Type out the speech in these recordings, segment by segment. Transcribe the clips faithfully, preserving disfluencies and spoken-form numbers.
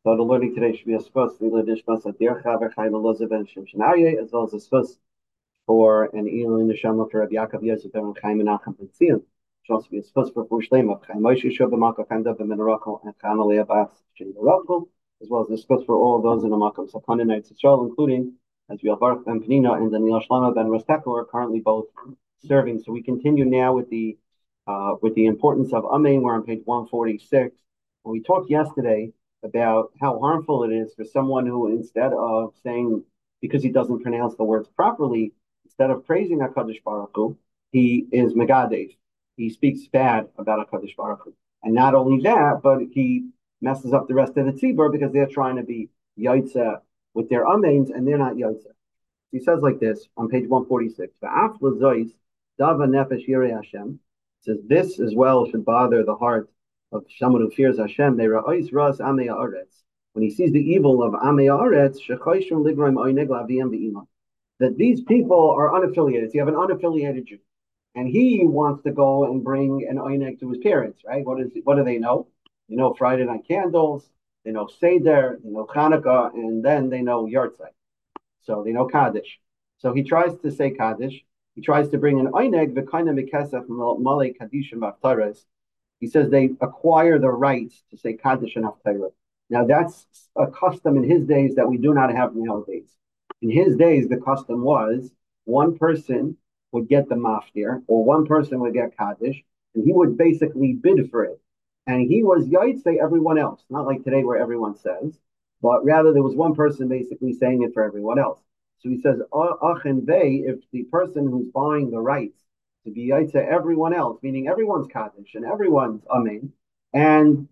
So the learning today should be a spus, the Nishmas at Dir Chaver Chaim Elazar ben Shimshon Aryeh, as well as a spus for an Elin Neshama for Rabbi Yaakov Yosef ben Chaim Menachem ben Tzion. Should also be a spus for Fush Lema, Chaim Moshe Shub B'Makov Chaim Dav ben Menarachel, and Chaim Aliyah Bas Shin Barachel, as well as the spus for all those in the Makam Sakhan and Yisrael, including as we have Baruch ben Penina and Daniel Shlama ben Rosteko are currently both serving. So we continue now with the uh, with the importance of Amen. We're on page one forty-six. And we talked yesterday about how harmful it is for someone who, instead of saying, because he doesn't pronounce the words properly, instead of praising HaKadosh Baruch Hu, he is Megadev. He speaks bad about HaKadosh Baruch Hu. And not only that, but he messes up the rest of the tzibur because they're trying to be Yaitza with their amens, and they're not Yaitza. He says like this on page one forty-six, V'af l'zois dava nefesh yirei Hashem. Says this as well should bother the heart of someone who fears Hashem. They ra'ois ras amei haaretz. When he sees the evil of amei haaretz, shechoshim ligroim oineg laviem v'ima. That these people are unaffiliated. So you have an unaffiliated Jew, and he wants to go and bring an oineg to his parents, right? What is what do they know? They know Friday night candles, they know Seder, they know Hanukkah, and then they know Yartzeit. So they know Kaddish. So he tries to say Kaddish. He tries to bring an oineg v'kaina mikesef malei kadishim v'aftares. He says they acquire the rights to say Kaddish and Haftarah. Now that's a custom in his days that we do not have nowadays. In his days, the custom was one person would get the maftir, or one person would get Kaddish, and he would basically bid for it. And he was Yaitse everyone else, not like today where everyone says, but rather there was one person basically saying it for everyone else. So he says, Achen Vei, if the person who's buying the rights to be Yaitse everyone else, meaning everyone's Kaddish and everyone's Amen, and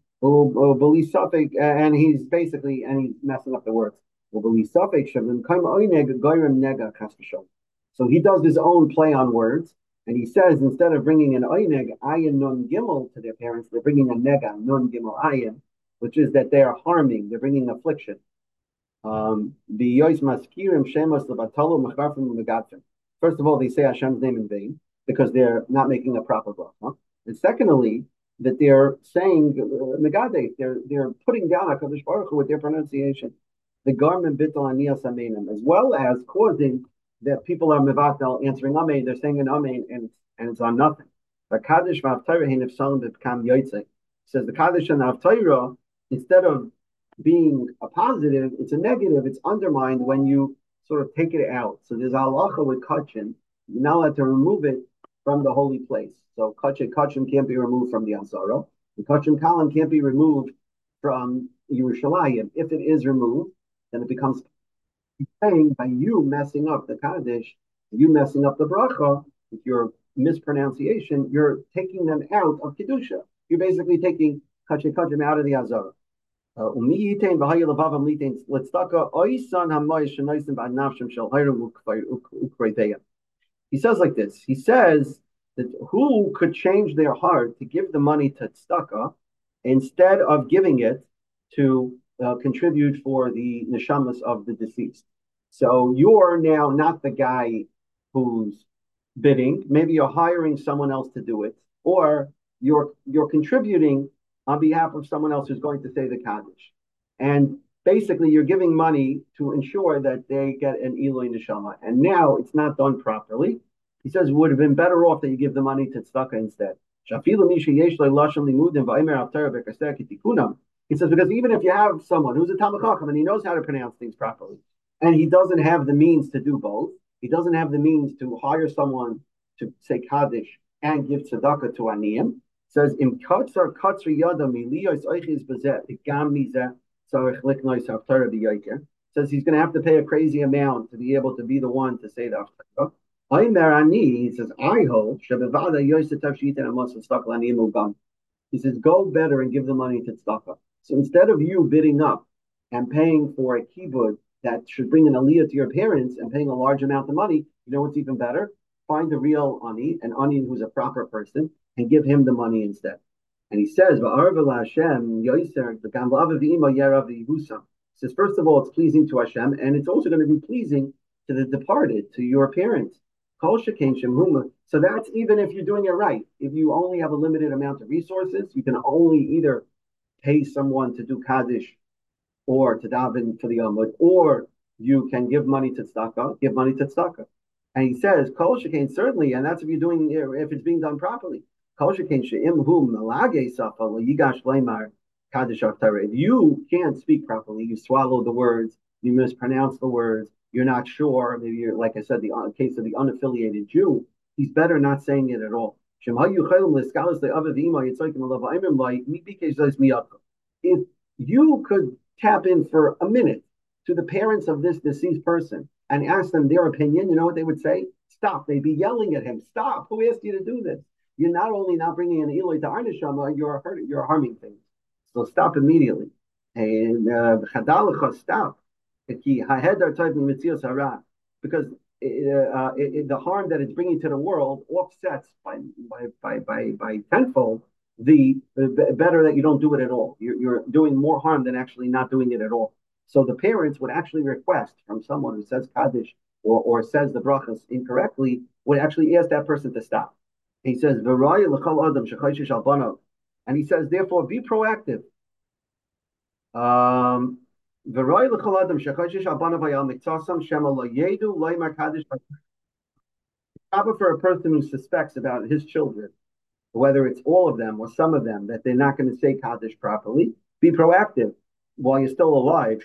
and he's basically, and he's messing up the words. So he does his own play on words, and he says instead of bringing an oineg ayin nun gimel to their parents, they're bringing a nega nun gimel ayin, which is that they are harming, they're bringing affliction. Um, First of all, they say Hashem's name in vain because they're not making a proper bracha, and secondly, that they're saying Megadeh, they're they're putting down HaKadosh Baruch Hu with their pronunciation, the garment bittul aniyas amenim, as well as causing that people are mevatel answering amen, they're saying an amen and and it's on nothing. The Kaddish v'Haftarah hin ifsalim b'kam yotzei says the Kaddish and the Haftarah, instead of being a positive, it's a negative. It's undermined when you sort of take it out. So there's halacha with kachin. You're not allowed to remove it from the holy place. So kachin kachin can't be removed from the Azara. The kachin kalim can't be removed from Yerushalayim. If it is removed, then it becomes saying by you messing up the Kaddish, you messing up the bracha, with your mispronunciation, you're taking them out of Kedusha. You're basically taking kachin kachin out of the Azara. Uh, he says like this. He says that who could change their heart to give the money to tzedakah instead of giving it to uh, contribute for the neshamas of the deceased. So you're now not the guy who's bidding. Maybe you're hiring someone else to do it, or you're you're contributing on behalf of someone else who's going to say the Kaddish. And basically, you're giving money to ensure that they get an Eloi Neshama. And now it's not done properly. He says it would have been better off that you give the money to tzedakah instead. He says, because even if you have someone who's a Talmid Chacham and he knows how to pronounce things properly, and he doesn't have the means to do both, he doesn't have the means to hire someone to say Kaddish and give tzedakah to Aniyim, says im katzar katzri yada miliyos oichiz bezet gam mizeh tzarich liknois haftarah b'yoker. Says he's going to have to pay a crazy amount to be able to be the one to say the haftarah. Oimer ani, he says, I hold shebevada yosef tavshiten amos v'stakal aniyim ugam. He says, go better and give the money to tzedakah. So instead of you bidding up and paying for a kibud that should bring an aliyah to your parents and paying a large amount of money, you know what's even better? Find a real ani, an ani who's a proper person, and give him the money instead. And he says, says, first of all, it's pleasing to Hashem, and it's also going to be pleasing to the departed, to your parents. So that's even if you're doing it right. If you only have a limited amount of resources, you can only either pay someone to do Kaddish or to daven for the Amud, or you can give money to tzedakah, give money to tzedakah. And he says, Kol shekain, certainly, and that's if you're doing, if it's being done properly. Kol shekain she'im hu melage safa yigash leimar kadosh haftarah. If you can't speak properly, you swallow the words, you mispronounce the words, you're not sure, maybe you're, like I said, the uh, case of the unaffiliated Jew, he's better not saying it at all. If you could tap in for a minute to the parents of this deceased person and ask them their opinion, you know what they would say? Stop. They'd be yelling at him. Stop. Who asked you to do this? You're not only not bringing an Eloi to Arnishama, you're hurting, you're harming things. So stop immediately. And uh, stop. Because uh, it, it, the harm that it's bringing to the world offsets by by by by, by tenfold the, the better that you don't do it at all. You're, you're doing more harm than actually not doing it at all. So the parents would actually request from someone who says Kaddish or, or says the brachas incorrectly, would actually ask that person to stop. He says, and he says, therefore, be proactive. Um, for a person who suspects about his children, whether it's all of them or some of them, that they're not going to say Kaddish properly, be proactive while you're still alive.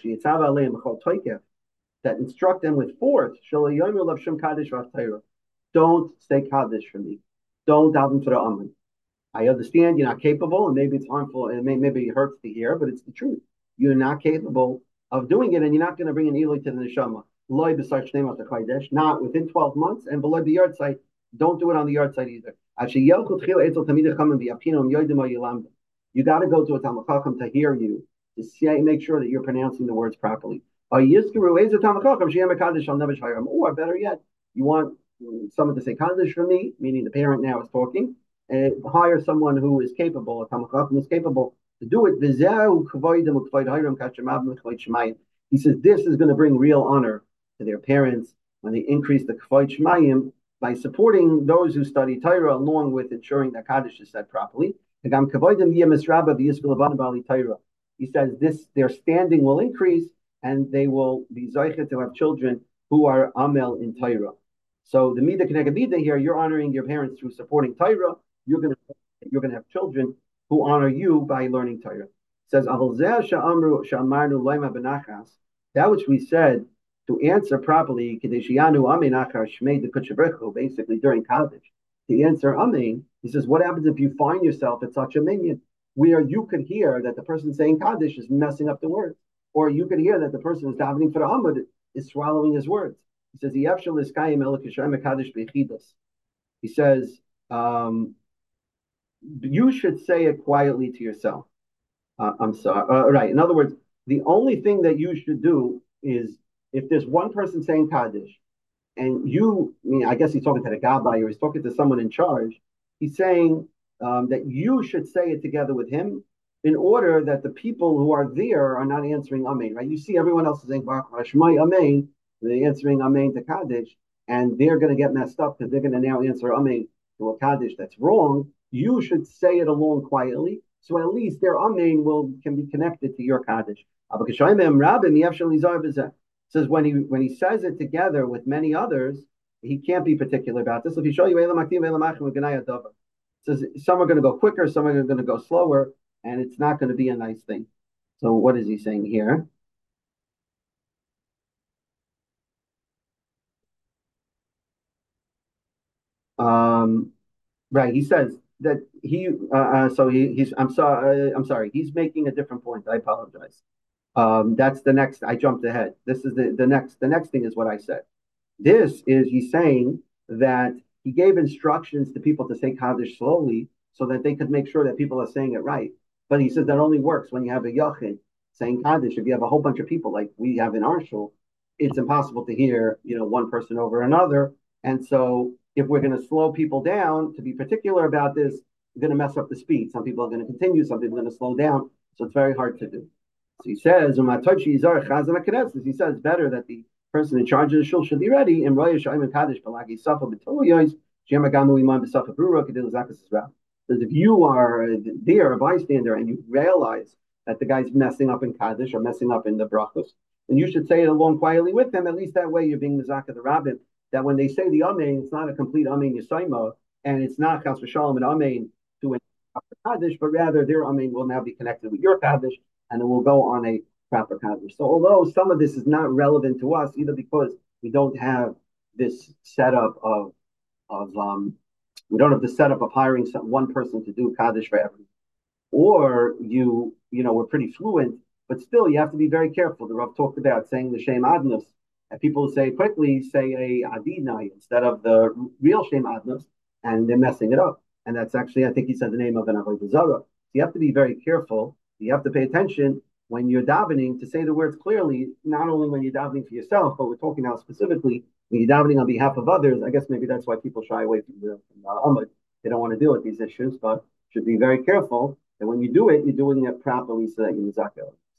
That instruct them with force. Don't say Kaddish for me. Don't daven for the Amen. I understand you're not capable, and maybe it's harmful, and may, maybe it hurts to hear, but it's the truth. You're not capable of doing it, and you're not going to bring an Eloi to the neshama. Loy b'sar shnei mata chaydesh, not within twelve months, and below the yard site. Don't do it on the yard site either. You got to go to a Talmud Chacham to hear you, to say, make sure that you're pronouncing the words properly. Or better yet, you want someone to say Kaddish for me, meaning the parent now is talking, and hire someone who is capable, a Talmud Chacham is capable to do it. He says this is going to bring real honor to their parents when they increase the K'vayt Shemayim by supporting those who study Torah along with ensuring that Kaddish is said properly. He says this, their standing will increase and they will be Zaycha to have children who are Amel in Torah. So the Midah K'neged Midah here, you're honoring your parents through supporting Torah. You're going to you're going to have children who honor you by learning Torah. It says that which we said to answer properly, basically during Kaddish, to answer Amen, he says, what happens if you find yourself at such a minyan where you could hear that the person saying Kaddish is messing up the words, or you could hear that the person who's davening for the Amud is swallowing his words. He says, he says, um, you should say it quietly to yourself. Uh, I'm sorry. Uh, right. In other words, the only thing that you should do is if there's one person saying Kaddish, and you, I mean, I guess he's talking to the Gabbai or he's talking to someone in charge, he's saying um, that you should say it together with him in order that the people who are there are not answering Amen, right? You see everyone else is saying Baruch Hashmai Amen, they're answering Amen to Kaddish, and they're going to get messed up because they're going to now answer Amen to a Kaddish that's wrong. You should say it along quietly, so at least their Amen will can be connected to your Kaddish. Says when he when he says it together with many others, he can't be particular about this. If he show you, says some are going to go quicker, some are going to go slower, and it's not going to be a nice thing. So what is he saying here? Um, right. He says that he. Uh, uh, so he, he's. I'm sorry. Uh, I'm sorry. He's making a different point. I apologize. Um, that's the next. I jumped ahead. This is the the next. The next thing is what I said. This is he's saying that he gave instructions to people to say Kaddish slowly so that they could make sure that people are saying it right. But he says that only works when you have a Yachid saying Kaddish. If you have a whole bunch of people like we have in our shul, it's impossible to hear, you know, one person over another. And so if we're going to slow people down, to be particular about this, we're going to mess up the speed. Some people are going to continue, some people are going to slow down. So it's very hard to do. So he says, he says it's better that the person in charge of the shul should be ready. And because if you are there, a bystander, and you realize that the guy's messing up in Kaddish or messing up in the brachos. And you should say it along quietly with them. At least that way you're being Mizaka the Rabbin. That when they say the Amen, it's not a complete Amen Yisayma, and it's not Chas v'Shalom an Amen to an Kaddish, but rather their Amen will now be connected with your Kaddish, and it will go on a proper Kaddish. So although some of this is not relevant to us, either because we don't have this setup of of um, we don't have the setup of hiring some, one person to do Kaddish for everything, or you you know we're pretty fluent, but still you have to be very careful. The Rav talked about saying the Shem Adnos, and people say quickly say a Adinai instead of the real Shem Adnos, and they're messing it up. And that's actually, I think he said the name of an Avodah Zarah. So you have to be very careful. You have to pay attention when you're davening to say the words clearly, not only when you're davening for yourself, but we're talking now specifically when you're davening on behalf of others. I guess maybe that's why people shy away from the, from the Amud. They don't want to deal with these issues, but should be very careful. And when you do it, you're doing it properly so that you're Mizakeh.